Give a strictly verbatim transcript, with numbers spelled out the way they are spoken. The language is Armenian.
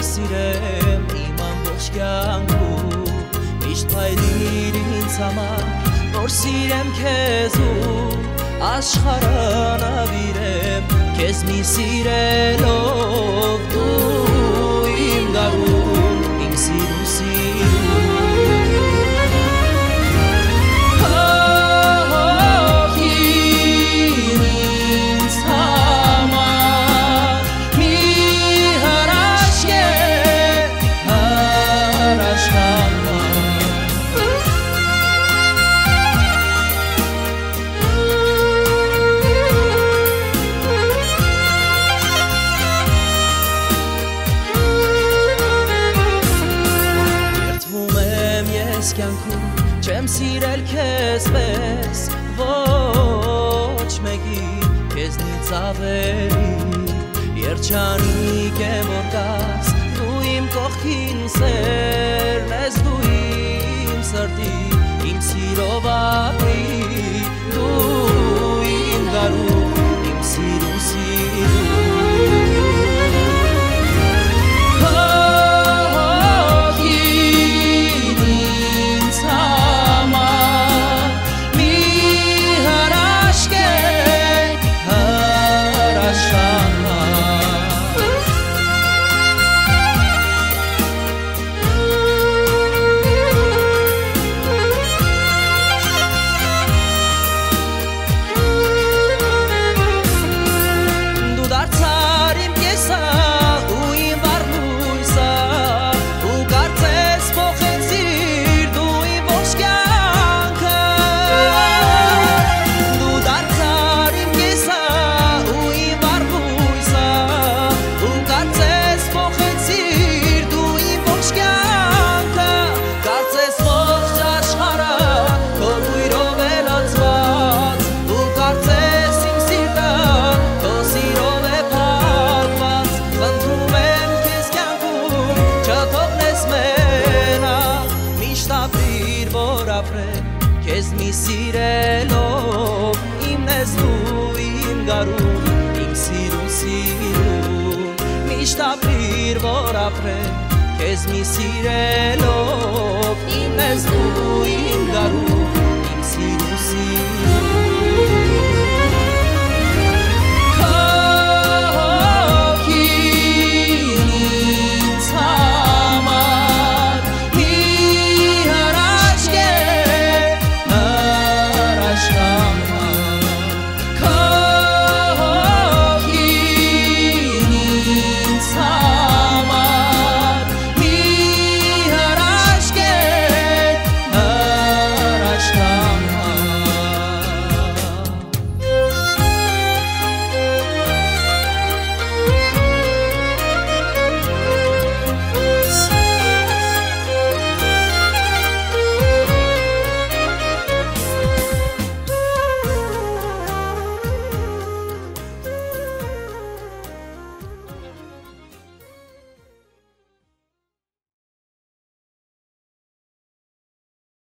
սիրեմ իմ ամբողջ կյանքում Միշտ փայլիր ինձ համար որ սիրեմ քեզ ու աշխարհն ավիրեմ քեզ մի սիրելով դու իմ գարուն իմ սիրուն սիրուն Չեմ սիրել քեզ պես ոչ մեկի քեզնից ավելի երջանիկ եմ որ կաս դու իմ կողքին սերն ես դու իմ սրտի իմ սիրով ապրի դու իմ գարուն իմ սիրուն սիրուն Քեզ մի սիրելով իմն ես դու իմ գարուն իմ սիրուն սիրուն միշտ ապրիր որ ապրեմ քեզ մի սիրելով իմն ես դու իմ գարուն